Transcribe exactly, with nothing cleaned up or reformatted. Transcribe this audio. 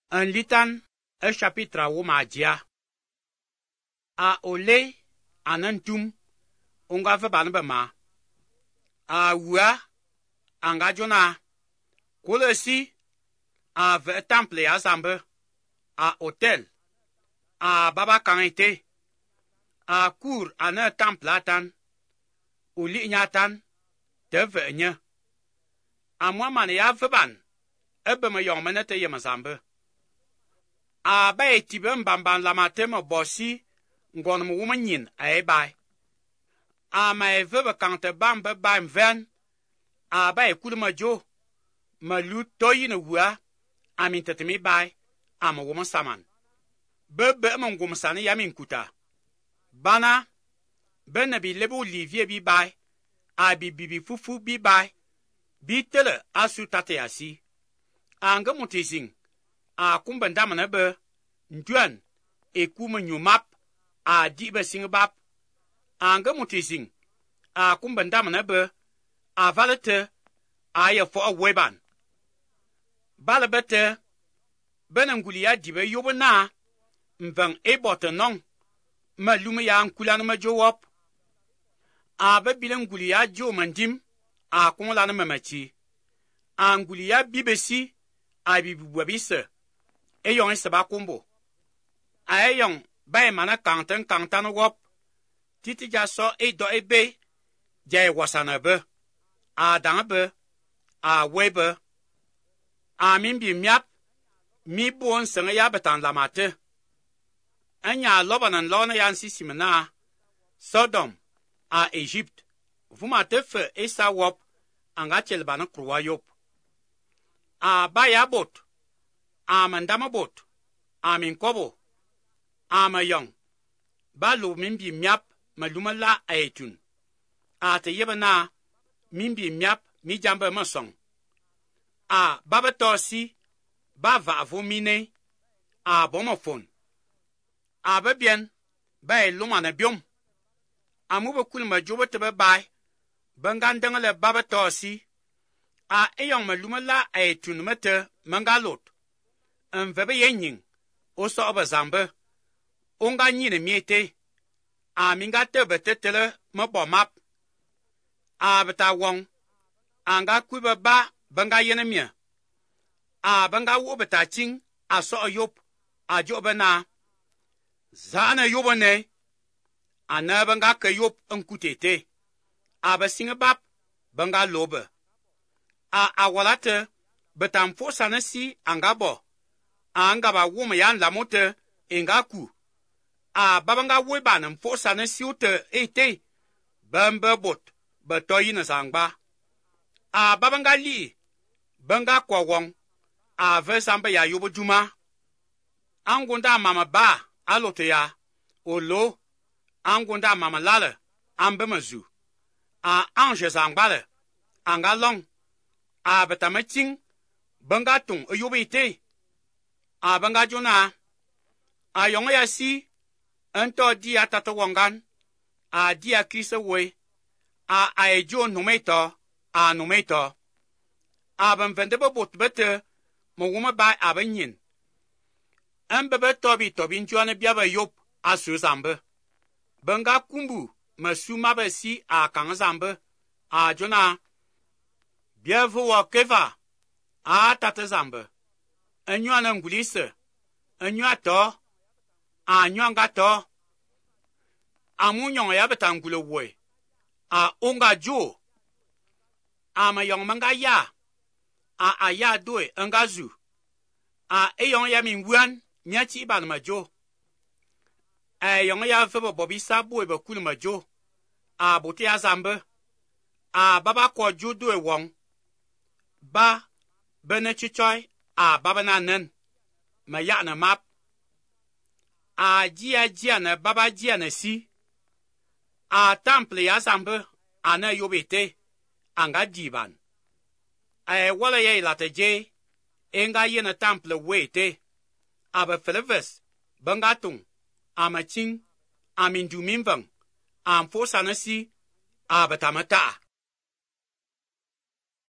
Un litan, un chapitre à Womadia. A ole, anantum, unga vebanbema. A wua, anga jona. Kolesi, a ve temple a zambe. A hotel. A baba kanite. A cour ane temple atan. Uli nyatan. Te ve nye. A mwa mane ya veban. Ebe me yon menete yema zambe. A ba etibe mbamban la mateme bosi ngon mu wuma nyin a bai. A ma evebe kante bambe ba mven. A ba ekulu ma jo. Ma lu toyi na wua. A min tetemi bai. A ma wuma saman. Bebe ma ngum sani ya min kuta. Bana. Be na bi lebo livie bi bai. A bi bibi fufu bi bai. Bi tele asu tate asi. A nga mutizing. A kumben damane be. Nduan. E kume nyumap. A di be singbap. A nga mutizing. A kumben damane be. A valete. A ye fo a weban. Bale bete. Benen gulia di be yobo na. Mven e bote non. Ma lume ya nkulane ma jo wop. A be bilen gulia jo mandim. A kumulane mamachi. A ngulia bibesi. A bibuwabise. E yon e seba kumbo. A e yon bay mana kanten kantan wop. Titi ja so e do e be. Jay wasana be. A dan be. A webe. A min bi miap. Mi bon senge ya betan la mate. Anya lobanan lona yan sisimena. Sodom. A Egypt. Vumate fe e sa wop. Anga chelbana kruwa yop. A baya bot. A mandama bot. A min kobo. A ma yong. Ba lo min bi miap. Ma luma la a etun. A te yeba na. Min bi miap. Mi jambe ma song. A baba tosi. Ba va avo mine. A bomofon. A be bien. Ba e luma na biom. A mube kulma jobo tebe bay. Bengan dengele baba tosi. A eyong ma luma la a etun mete mangalot. En vebe yenying. Oso oba zambe. Onga nyine miete. A minga tebe tetele me bomap. A beta wong. Anga kuibe ba benga yene mie. A benga wo beta ching. A so yop. A jobe na. Zane yobo ne. A ne benga ke yop enkutete. A besinge bap. Benga lobe. A awalate. Betam fosa nesi angabo. A angaba wome yan lamote. Enga ku. A babanga weba nem fosa nesi ute ete. Bembe bot. Betoyi na zangba. A babanga li. Benga kwa wong. A vesambe ya yobo juma. Angunda mama ba. Alote ya. Olo. Angunda mama lale. Ambe mazu. A anje zangbale. Anga long. A betameching. Benga tong yobo ite. A benga jona. A yonga ya si. Ento di a tato wangan. A di a kise we. A a e jo numeto. A numeto. A ben vendebe bot bete. Mo wume ba a ben yin. En bebe tobi tobi njuane biaba yop. A su zambe. Benga kumbu. Me su mabe si a kang zambe. A jona. Biavu wa keva. A tate zambe. Enyuane ngulise. Enyua to. A nyuanga to. A munyon ya betangule we. A onga jo. A mayong manga ya. A aya doe engazu. A eyong ya minguan. Nyachi iban majo. A yong ya febo bobi sabu ebe kulu majo. A bote ya zambe. A baba kwa jo doe wong. Ba. Bene chichoy. A baba na nen. Ma ya na map. A jia jia na baba jia na si. A temple ya zambe. A na yobete. Anga jiban. A wala ye late je. Enga ye na temple wete. A be feleves. Bengatung. A maching. A mindu minvang. A mfosa na si. A betamata.